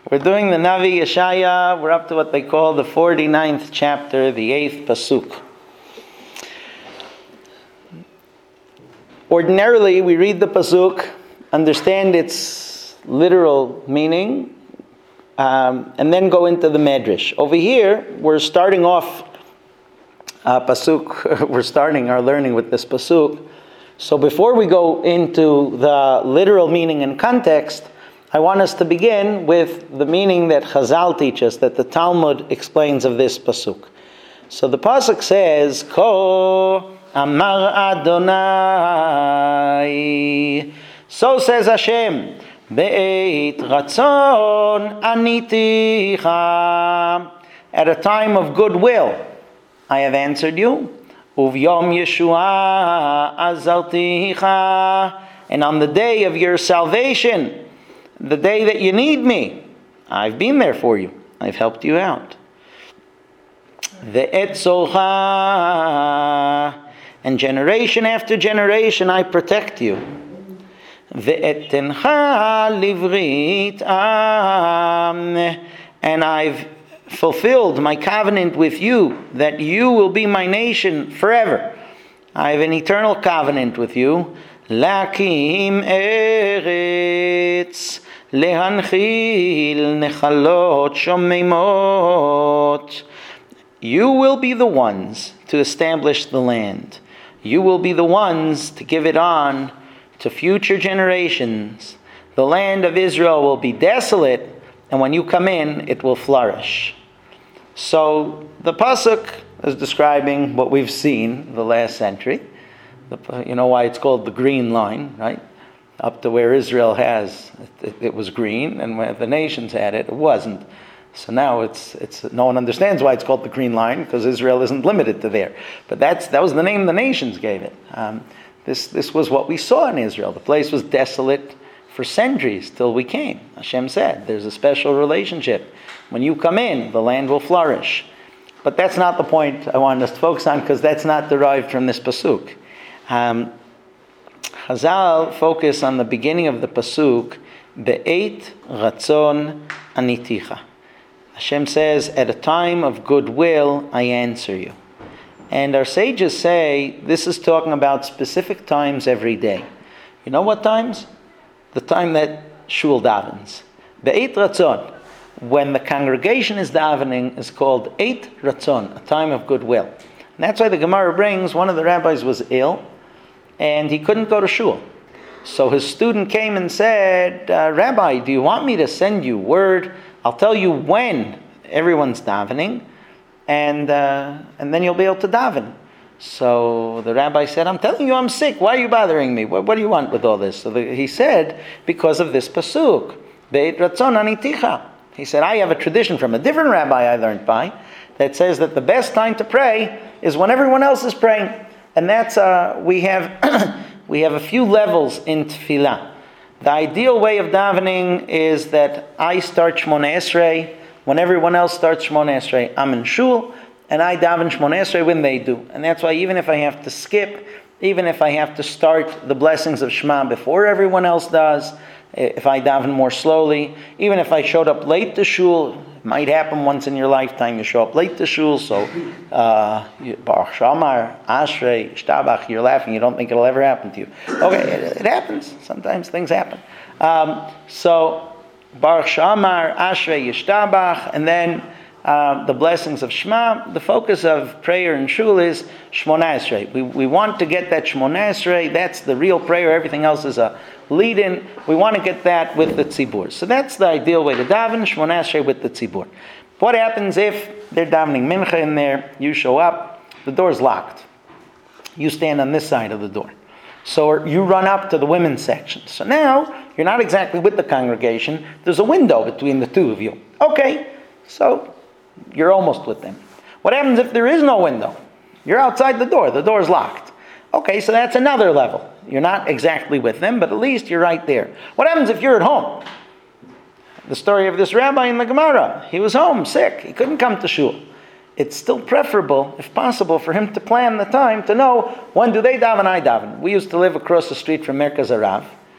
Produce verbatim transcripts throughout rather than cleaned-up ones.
We're doing the Navi Yeshaya. We're up to what they call the forty-ninth chapter, the eighth pasuk. Ordinarily, we read the pasuk, understand its literal meaning, um, and then go into the medrash. Over here, we're starting off uh, pasuk. We're starting our learning with this pasuk. So before we go into the literal meaning and context, I want us to begin with the meaning that Chazal teaches, that the Talmud explains of this pasuk. So the pasuk says, Ko Amar Adonai. So says Hashem, Be'et Ratzon Aniticha. At a time of goodwill, I have answered you. Uvyom Yeshua Azalticha. And on the day of your salvation, the day that you need me, I've been there for you. I've helped you out. Ve'etzocha, and generation after generation I protect you. Ve'etencha livrit am, and I've fulfilled my covenant with you, that you will be my nation forever. I have an eternal covenant with you. Lakim eretz, lehanchil nechalot shomemot. You will be the ones to establish the land. You will be the ones to give it on to future generations. The land of Israel will be desolate, and when you come in, it will flourish. So the pasuk is describing what we've seen the last century. The, you know why it's called the green line, right? Up to where Israel has, it, it was green, and where the nations had it, it wasn't. So now it's it's no one understands why it's called the green line, because Israel isn't limited to there. But that's that was the name the nations gave it. Um, this this was what we saw in Israel. The place was desolate for centuries till we came. Hashem said, "There's a special relationship. When you come in, the land will flourish." But that's not the point I wanted us to focus on, because that's not derived from this pasuk. Um, Chazal focus on the beginning of the pasuk, Be'et Ratzon Aniticha. Hashem says, at a time of goodwill, I answer you. And our sages say, this is talking about specific times every day. You know what times? The time that shul davens. Be'et Ratzon. When the congregation is davening, is called Eit Ratzon, a time of goodwill. And that's why the Gemara brings, one of the rabbis was ill, and he couldn't go to shul. So his student came and said, uh, Rabbi, do you want me to send you word? I'll tell you when everyone's davening, and uh, and then you'll be able to daven. So the rabbi said, I'm telling you I'm sick. Why are you bothering me? What, what do you want with all this? So the, he said, because of this pasuk, Beit Ratzon Aniticha. He said, I have a tradition from a different rabbi I learned by that says that the best time to pray is when everyone else is praying. And that's, uh, we have we have a few levels in tefillah. The ideal way of davening is that I start Shmoneh Esrei. When everyone else starts Shmoneh Esrei, I'm in shul, and I daven Shmoneh Esrei when they do. And that's why even if I have to skip, even if I have to start the blessings of Shema before everyone else does, if I daven more slowly, even if I showed up late to shul, it might happen once in your lifetime, you show up late to shul, so Baruch Shamar, Ashrei, Shtabach, you're laughing, you don't think it'll ever happen to you. Okay, it, it happens. Sometimes things happen. Um, so, Baruch Shamar, Ashrei, Yishtabach, and then uh, the blessings of Shema. The focus of prayer in shul is Shmoneh Esrei. We, we want to get that Shmoneh Esrei, that's the real prayer, everything else is a lead-in. We want to get that with the tzibur. So that's the ideal way to daven, Shmoneh Esrei with the tzibur. What happens if they're davening mincha in there, you show up, the door's locked. You stand on this side of the door. So you run up to the women's section. So now, you're not exactly with the congregation, there's a window between the two of you. Okay, so you're almost with them. What happens if there is no window? You're outside the door, the door's locked. Okay, so that's another level. You're not exactly with them, but at least you're right there. What happens if you're at home? The story of this rabbi in the Gemara. He was home, sick. He couldn't come to shul. It's still preferable, if possible, for him to plan the time to know when do they daven, I daven. We used to live across the street from Merkaz Harav,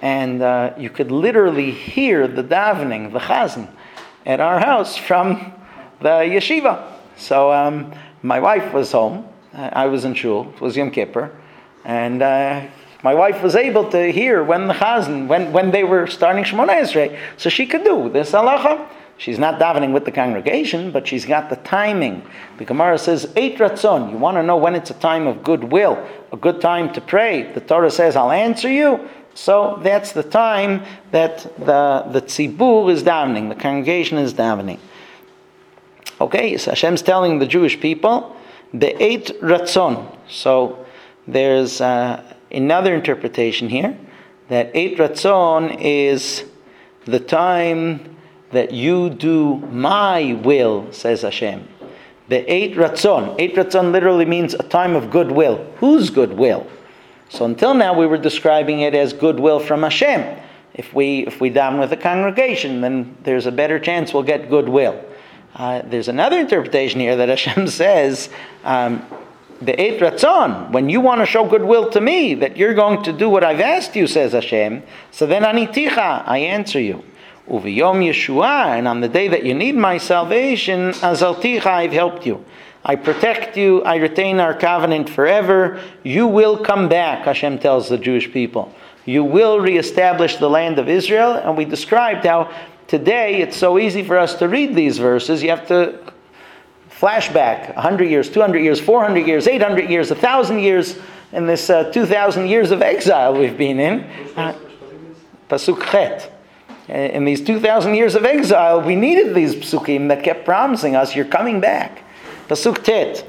and uh, you could literally hear the davening, the chazan, at our house from the yeshiva. So um, my wife was home. I was in shul. It was Yom Kippur, and uh, my wife was able to hear when the chazan, when, when they were starting Shemona Esrei, so she could do this halacha. She's not davening with the congregation, but she's got the timing. The Gemara says, Eit Ratzon. You want to know when it's a time of goodwill, a good time to pray. The Torah says, I'll answer you. So that's the time that the, the tzibur is davening, the congregation is davening. Okay, so Hashem's telling the Jewish people, the Eit Ratzon. So there's uh, another interpretation here, that Eit Ratzon is the time that you do my will, says Hashem. The Eit Ratzon. Eit Ratzon literally means a time of goodwill. Whose goodwill? So until now we were describing it as goodwill from Hashem. If we if we daven with the congregation, then there's a better chance we'll get goodwill. Uh, there's another interpretation here that Hashem says, um, the Eit Ratzon, when you want to show goodwill to me, that you're going to do what I've asked you, says Hashem, so then Aniticha, I answer you. Uviyom Yeshua, and on the day that you need my salvation, Azalticha, I've helped you. I protect you, I retain our covenant forever. You will come back, Hashem tells the Jewish people. You will reestablish the land of Israel, and we described how today it's so easy for us to read these verses. You have to flashback one hundred years, two hundred years, four hundred years, eight hundred years, one thousand years, in this uh, two thousand years of exile we've been in. Uh, Pasuk Chet. In these two thousand years of exile, we needed these psukim that kept promising us, you're coming back. Pasuk Tet.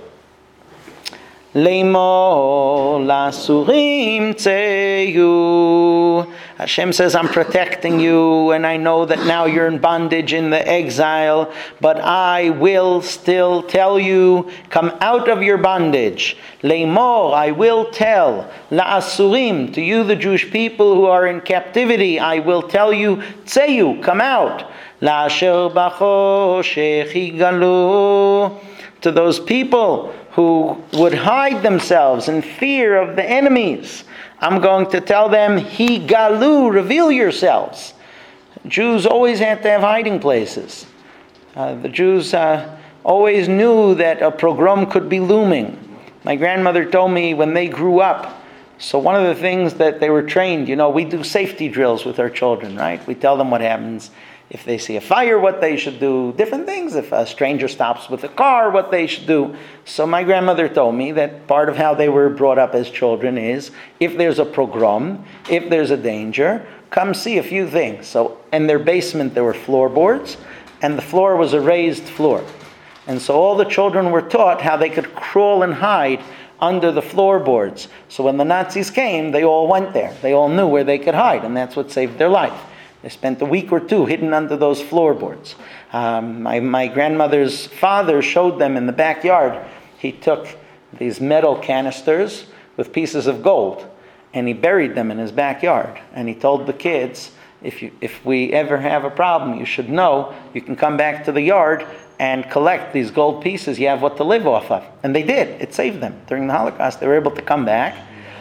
Leimo lasurim tzeyu. Hashem says, I'm protecting you, and I know that now you're in bondage in the exile, but I will still tell you, come out of your bondage. Leimo, I will tell, la'asurim, to you the Jewish people who are in captivity, I will tell you, tzeyu, come out. La'asher bachoshech higalu, to those people who would hide themselves in fear of the enemies, I'm going to tell them, Higalu, reveal yourselves. Jews always had to have hiding places. Uh, the Jews uh, always knew that a pogrom could be looming. My grandmother told me when they grew up, so one of the things that they were trained, you know, we do safety drills with our children, right? We tell them what happens if they see a fire, what they should do, different things. If a stranger stops with a car, what they should do. So my grandmother told me that part of how they were brought up as children is, if there's a pogrom, if there's a danger, come see a few things. So in their basement there were floorboards, and the floor was a raised floor. And so all the children were taught how they could crawl and hide under the floorboards. So when the Nazis came, they all went there. They all knew where they could hide, and that's what saved their life. They spent a week or two hidden under those floorboards. Um, my, my grandmother's father showed them in the backyard. He took these metal canisters with pieces of gold, and he buried them in his backyard. And he told the kids, if you, if we ever have a problem, you should know, you can come back to the yard and collect these gold pieces. You have what to live off of. And they did. It saved them. During the Holocaust, they were able to come back.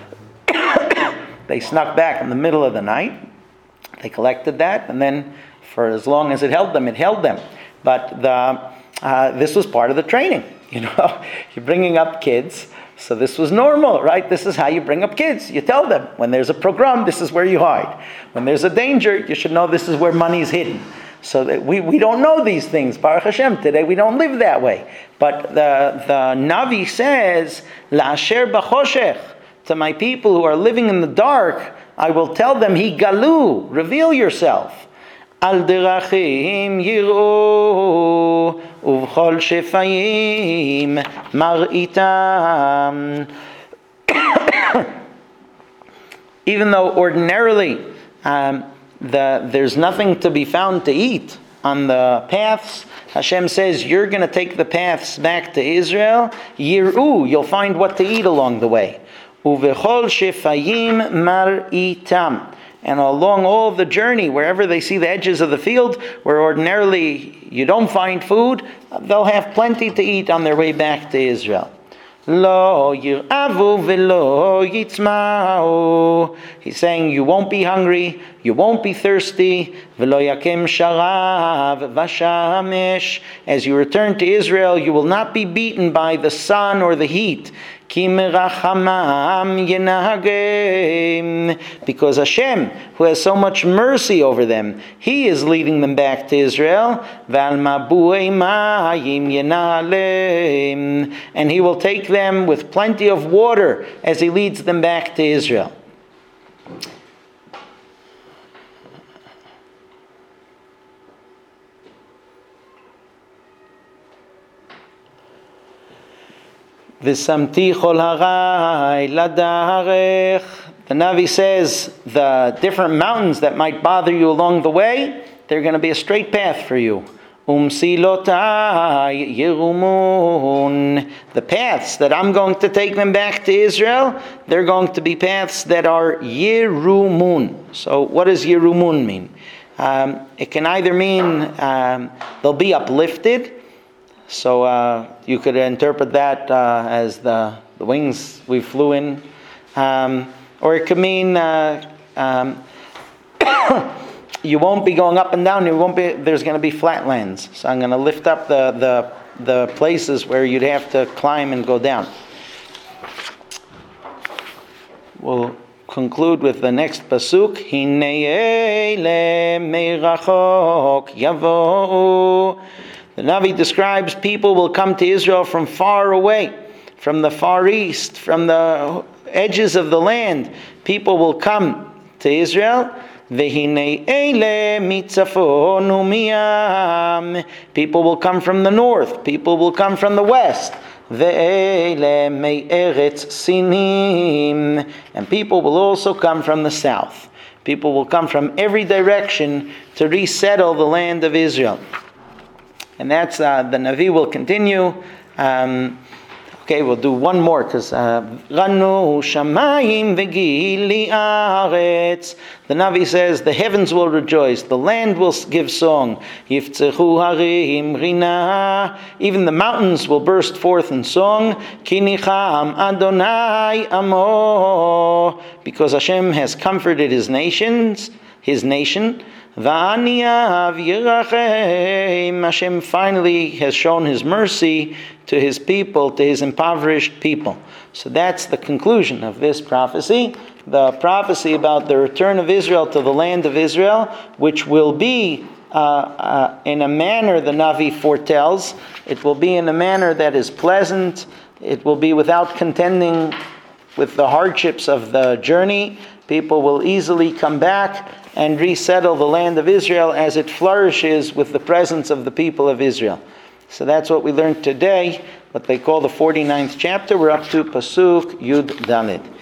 They snuck back in the middle of the night. They collected that, and then for as long as it held them, it held them. But the, uh, this was part of the training. You know, you're bringing up kids, so this was normal, right? This is how you bring up kids. You tell them, when there's a pogrom, this is where you hide. When there's a danger, you should know this is where money is hidden. So that we, we don't know these things. Baruch Hashem, today we don't live that way. But the, the Navi says, La'asher bachoshech, to my people who are living in the dark, I will tell them, Higalu, reveal yourself. Al derachim yiru, uvchol shefayim mar'itam. Even though ordinarily um, the, there's nothing to be found to eat on the paths, Hashem says, you're going to take the paths back to Israel. Yiru, you'll find what to eat along the way. Uvechol shefayim mar'itam. And along all the journey, wherever they see the edges of the field, where ordinarily you don't find food, they'll have plenty to eat on their way back to Israel. Lo yiravu velo yitzma'u. He's saying you won't be hungry, you won't be thirsty. Velo yakem sharav vashamesh. As you return to Israel, you will not be beaten by the sun or the heat. Ki merachamam yenagem. Because Hashem, who has so much mercy over them, He is leading them back to Israel. Val mabuei mayim yenalem. And He will take them with plenty of water as He leads them back to Israel. V'samti chol harai ladarech. The Navi says the different mountains that might bother you along the way, they're going to be a straight path for you. Umsilotai yerumun. The paths that I'm going to take them back to Israel, they're going to be paths that are yerumun. So what does yerumun mean? Um, it can either mean um, they'll be uplifted. So uh, you could interpret that uh, as the, the wings we flew in. Um, or it could mean uh, um, you won't be going up and down. You won't be. There's going to be flatlands. So I'm going to lift up the, the, the places where you'd have to climb and go down. We'll conclude with the next pasuk. Hinei ele meirachok yavo. The Navi describes people will come to Israel from far away, from the far east, from the edges of the land. People will come to Israel. Vehinei ele mitzafon umiyam. People will come from the north. People will come from the west. Ve'ele me'eretz sinim. And people will also come from the south. People will come from every direction to resettle the land of Israel. And that's, uh, the Navi will continue. Um, okay, we'll do one more, because Ranu shamayim v'gili aretz. The Navi says, the heavens will rejoice, the land will give song. Yiftzechu harim rina. Even the mountains will burst forth in song. Ki nicham Adonai amo. Because Hashem has comforted His nations, His nation. V'aniyav yirachem. Hashem finally has shown His mercy to His people, to His impoverished people. So that's the conclusion of this prophecy. The prophecy about the return of Israel to the land of Israel, which will be uh, uh, in a manner the Navi foretells. It will be in a manner that is pleasant. It will be without contending with the hardships of the journey. People will easily come back and resettle the land of Israel as it flourishes with the presence of the people of Israel. So that's what we learned today, what they call the forty-ninth chapter. We're up to Pasuk Yud Daled.